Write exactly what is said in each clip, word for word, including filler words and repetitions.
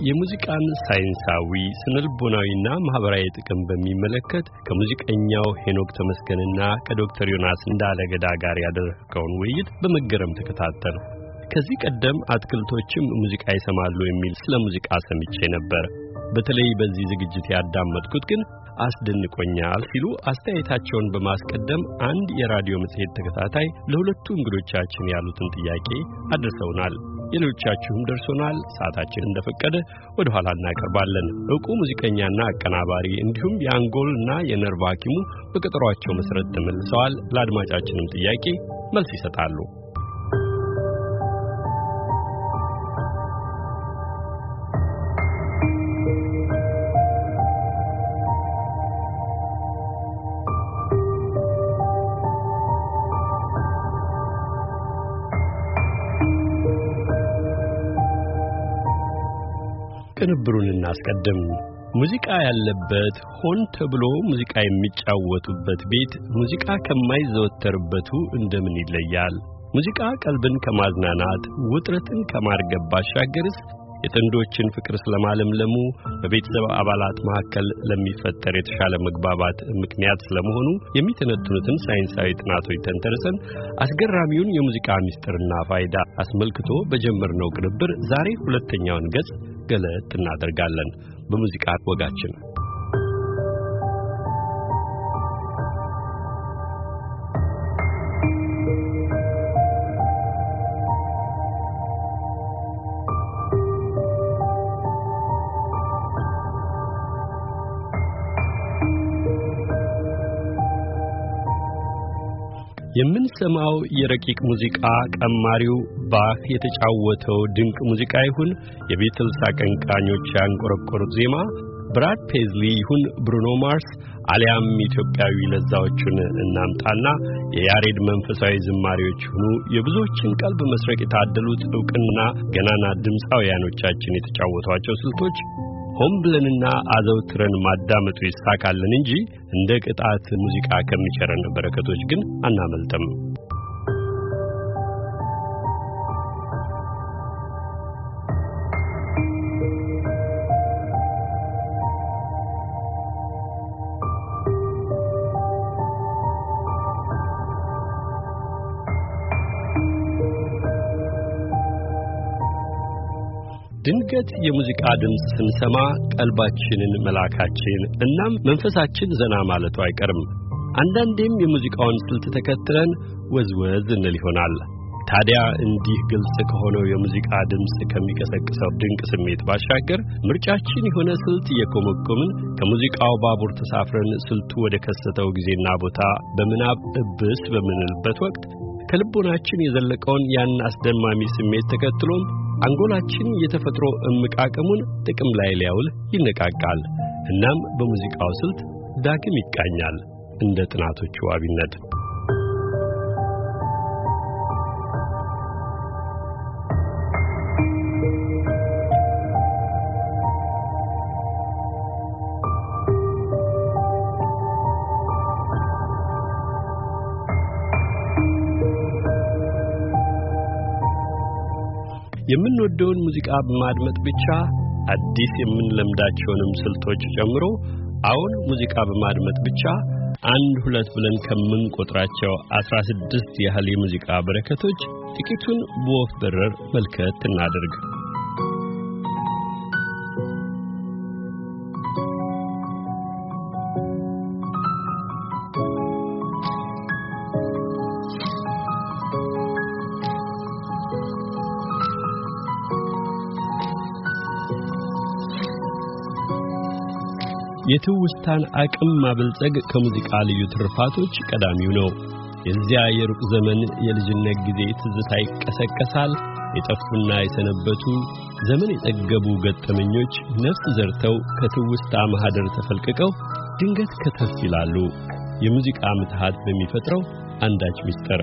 የሙዚቃን ሳይንሳዊ ስነልቦናዊና ማህበራዊ ጥቅም በሚመለከት ከሙዚቀኛው ሄኖክ ተመስገንና ከዶክተር ዮናስ እንዳለገዳ ጋር ያደረገውን ውይይት በመገረም ተከታተሉ። ከዚህ ቀደም አትክልቶችም ሙዚቃ ይሰማሉ የሚል ስለ ሙዚቃ ሰምቼ ነበር። በተለይ በዚህ ዝግጅት ያዳመጥኩት ግን አስደንቆኛል ሲሉ አስተያየታቸውን በማስቀደም አንድ የራዲዮ መጽሔት ተከታታይ ለሁለቱ እንግዶቻችን ያሉትን ጥያቄ አድርሰውናል። የሌሎቻችሁም ደርሶናል። ሰዓታችን እንደፈቀደ ወደ ኋላ እናቀርባለን። ዕውቁ ሙዚቀኛና አቀናባሪ እንዲሁም የአንጎልና የነርቭ ሐኪሙ በቀጠሯቸው መሰረት ተመልሰዋል። ለአድማጫችንም ጥያቄ መልስ ይሰጣሉ። ቅንብሩን እናስቀድም። ሙዚቃ ያለበት ሆን ተብሎ ሙዚቃ የሚጫወቱበት ቤት ሙዚቃ ከማይዘወተርበቱ እንደምን ይለያል? ሙዚቃ ቀልብን ከማዝናናት ውጥረትን ከማርገብ ባሻገርስ የጥንዶችን ፍቅር ስለማለምለሙ በቤተሰብ አባላት መካከል ለሚፈጠር የተሻለ መግባባት ምክንያት ስለመሆኑ የሚተነትኑትን ሳይንሳዊ ጥናቶች ተንተርሰን አስገራሚውን የሙዚቃ ምስጢርና ፋይዳ አስመልክቶ በጀመርነው ቅንብር ዛሬ ሁለተኛውን ገጽ ገለጥ እናደርጋለን። በሙዚቃ ወጋችን የምንሰማው የረቂቅ ሙዚቃ ቀማሪው ባክ የተጫወተው ድንቅ ሙዚቃ ይሁን የቢትልስ አቀንቃኞች ያንቆረቆሩት ዜማ፣ ብራድ ፔዝሊ ይሁን ብሩኖ ማርስ አሊያም ኢትዮጵያዊ ለዛዎቹን እናምጣና የያሬድ መንፈሳዊ ዝማሬዎች ሁኑ የብዙዎችን ቀልብ መስረቅ የታደሉት ዕውቅና ገናና ድምፃውያኖቻችን የተጫወቷቸው ስልቶች ሆም ብለንና አዘውትረን ማዳመጡ ይሳካልን እንጂ እንደ ቅጣት ሙዚቃ ከሚቸረን በረከቶች ግን አናመልጥም። ድንገት የሙዚቃ ድምጽ ስንሰማ ቀልባችንን መላካችን እናም መንፈሳችን ዘና ማለቱ አይቀርም። አንዳንዴም የሙዚቃውን ስልት ተከትለን ወዝወዝ እንል ይሆናል። ታዲያ እንዲህ ግልጽ ከሆነው የሙዚቃ ድምጽ ከሚቀሰቅሰው ድንቅ ስሜት ባሻገር ምርጫችን የሆነ ስልት እየኮመኮምን ከሙዚቃው ባቡር ተሳፍረን ስልቱ ወደ ከሰተው ጊዜና ቦታ በምናብ እብስ በምንልበት ወቅት ከልቦናችን የዘለቀውን ያን አስደማሚ ስሜት ተከትሎም አንጎላችን የተፈጥሮ እምቃቀሙን ጥቅም ላይ ሊያውል ይነቃቃል። እናም በሙዚቃው ስልት ዳግም ይቃኛል እንደ ጥናቶቹ አብነት። የምንወደውን ሙዚቃ በማድመጥ ብቻ አዲስ የምንለምዳቸውንም ስልቶች ጨምሮ አሁን ሙዚቃ በማድመጥ ብቻ አንድ ሁለት ብለን ከምንቆጥራቸው አስራ ስድስት ያህል የሙዚቃ በረከቶች ጥቂቱን በወፍ በረር መልከት እናድርግ። የትውስታን አቅም ማበልጸግ ከሙዚቃ ልዩ ትርፋቶች ቀዳሚው ነው። የዚያ የሩቅ ዘመን የልጅነት ጊዜ ትዝታ ይቀሰቀሳል። የጠፉና የሰነበቱ ዘመን የጠገቡ ገጠመኞች ነፍስ ዘርተው ከትውስታ ማህደር ተፈልቅቀው ድንገት ከተፍ ይላሉ። የሙዚቃ ምትሃት በሚፈጥረው አንዳች ምስጢር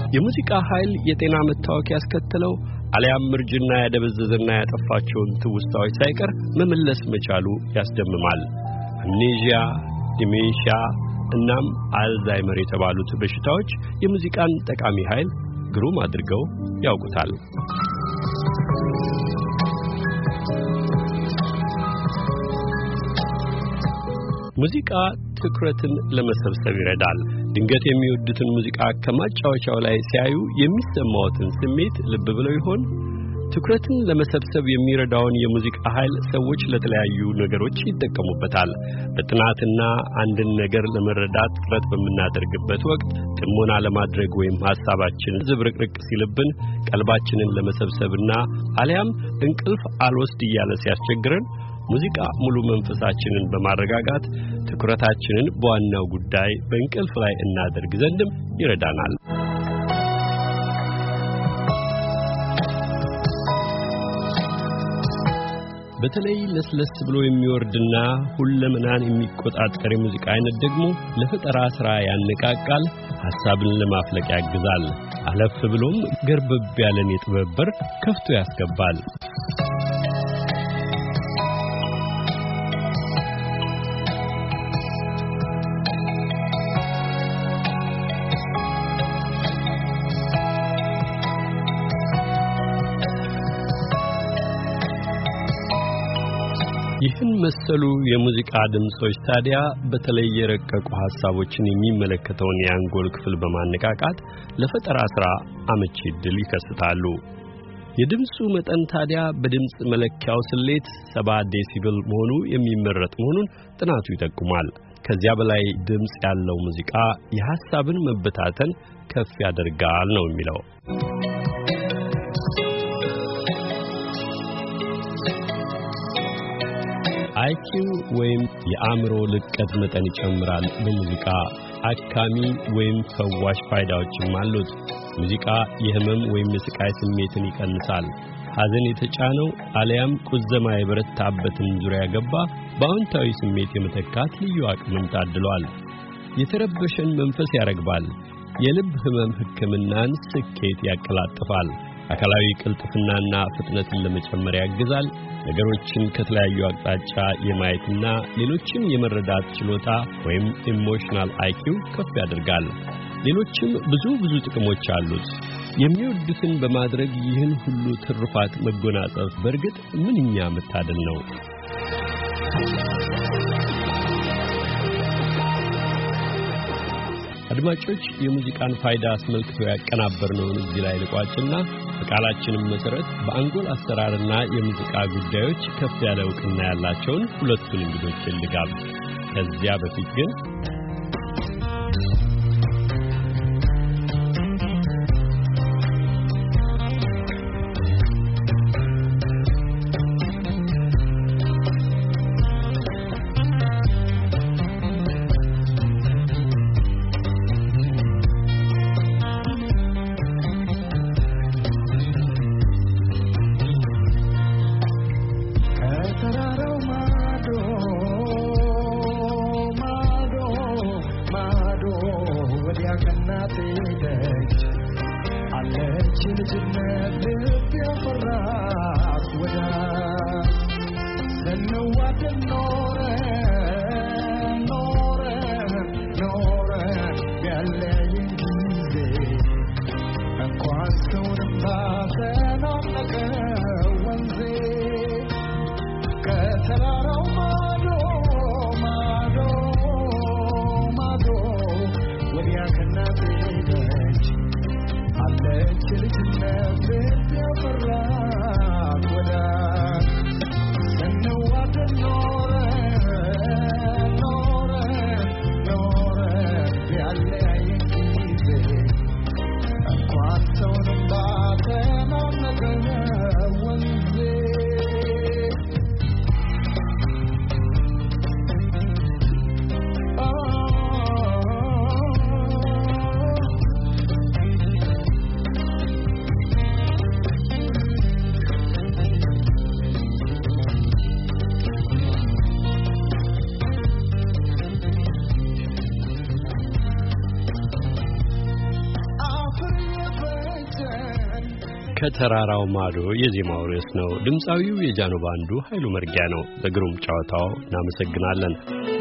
የሙዚቃ ኃይል የጤና መታወክ ያስከተለው አልያም ምርጅና ያደበዘዘና ያጠፋቸውን ትውስታዎች ሳይቀር መመለስ መቻሉ ያስደምማል። አምኔዥያ፣ ዲሜንሺያ እናም አልዛይመር የተባሉት በሽታዎች የሙዚቃን ጠቃሚ ኃይል ግሩም አድርገው ያውቁታል። ሙዚቃ ትኩረትን ለመሰብሰብ ይረዳል። ድንገት የሚወዱትን ሙዚቃ ከማጫወቻው ላይ ሲያዩ የሚሰማዎትን ስሜት ልብ ብለው ይሆን? ትኩረትን ለመሰብሰብ የሚረዳውን የሙዚቃ ኃይል ሰዎች ለተለያዩ ነገሮች ይጠቀሙበታል። በጥናትና አንድን ነገር ለመረዳት ጥረት በምናደርግበት ወቅት ጥሞና ለማድረግ ወይም ሐሳባችን ዝብርቅርቅ ሲልብን ቀልባችንን ለመሰብሰብና አልያም እንቅልፍ አልወስድ እያለ ሲያስቸግረን ሙዚቃ ሙሉ መንፈሳችንን በማረጋጋት ትኩረታችንን በዋናው ጉዳይ በእንቅልፍ ላይ እናደርግ ዘንድም ይረዳናል። በተለይ ለስለስ ብሎ የሚወርድና ሁለመናን የሚቆጣጠር የሙዚቃ አይነት ደግሞ ለፈጠራ ሥራ ያነቃቃል፣ ሐሳብን ለማፍለቅ ያግዛል። አለፍ ብሎም ገርበብ ያለን የጥበብ በር ከፍቶ ያስገባል። ይህን መሰሉ የሙዚቃ ድምጾች ታዲያ በተለይ የረቀቁ ሐሳቦችን የሚመለከተውን የአንጎል ክፍል በማነቃቃት ለፈጠራ ሥራ አመቺ ዕድል ይከስታሉ። የድምጹ መጠን ታዲያ በድምጽ መለኪያው ስሌት ሰባ ዴሲብል መሆኑ የሚመረጥ መሆኑን ጥናቱ ይጠቁማል። ከዚያ በላይ ድምጽ ያለው ሙዚቃ የሐሳብን መበታተን ከፍ ያደርጋል ነው የሚለው። አይኪው ወይም የአእምሮ ልቀት መጠን ይጨምራል። በሙዚቃ አካሚ ወይም ፈዋሽ ፋይዳዎችም አሉት። ሙዚቃ የህመም ወይም የስቃይ ስሜትን ይቀንሳል። ሐዘን የተጫነው አልያም ቁዘማ የበረታበትን ዙሪያ ገባ በአዎንታዊ ስሜት የመተካት ልዩ አቅምን ታድሏል። የተረበሸን መንፈስ ያረግባል። የልብ ህመም ሕክምናን ስኬት ያቀላጥፋል። አካላዊ ቅልጥፍናና ፍጥነትን ለመጨመር ያግዛል። ነገሮችን ከተለያዩ አቅጣጫ የማየትና ሌሎችን የመረዳት ችሎታ ወይም ኢሞሽናል አይኪው ከፍ ያደርጋል። ሌሎችም ብዙ ብዙ ጥቅሞች አሉት። የሚወዱትን በማድረግ ይህን ሁሉ ትሩፋት መጎናጸፍ በእርግጥ ምንኛ መታደል ነው። አድማጮች የሙዚቃን ፋይዳ አስመልክቶ ያቀናበርነውን እዚህ ላይ ልቋጭና በቃላችንም መሰረት በአንጎል አሰራርና የሙዚቃ ጉዳዮች ከፍ ያለ እውቅና ያላቸውን ሁለቱን እንግዶች ልጋብዝ። ከዚያ በፊት ግን Let you listen to ከተራራው ማዶ የዜማው ርዕስ ነው። ድምፃዊው የጃኖ ባንዱ ኃይሉ መርጊያ ነው። በግሩም ጨዋታው እናመሰግናለን።